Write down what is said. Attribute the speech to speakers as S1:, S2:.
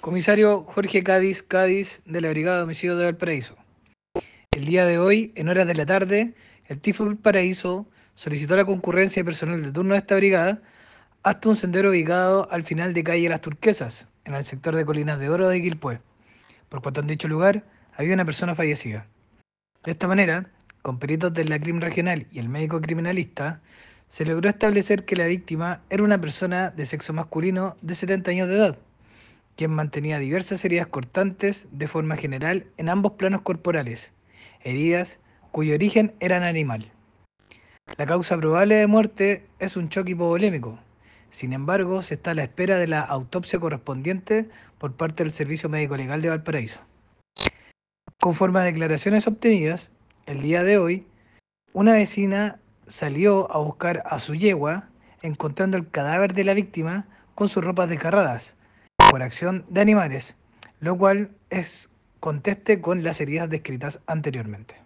S1: Comisario Jorge Cádiz de la Brigada de Homicidios de Valparaíso. El día de hoy, en horas de la tarde, el TIFO Valparaíso solicitó la concurrencia de personal de turno de esta brigada hasta un sendero ubicado al final de calle Las Turquesas, en el sector de Colinas de Oro de Quilpué, por cuanto en dicho lugar había una persona fallecida. De esta manera, con peritos de la CRIM regional y el médico criminalista, se logró establecer que la víctima era una persona de sexo masculino de 70 años de edad, quien mantenía diversas heridas cortantes de forma general en ambos planos corporales, heridas cuyo origen era animal. La causa probable de muerte es un choque hipovolémico. Sin embargo, se está a la espera de la autopsia correspondiente por parte del Servicio Médico Legal de Valparaíso. Conforme a declaraciones obtenidas, el día de hoy, una vecina salió a buscar a su yegua, encontrando el cadáver de la víctima con sus ropas desgarradas por acción de animales, lo cual es conteste con las heridas descritas anteriormente.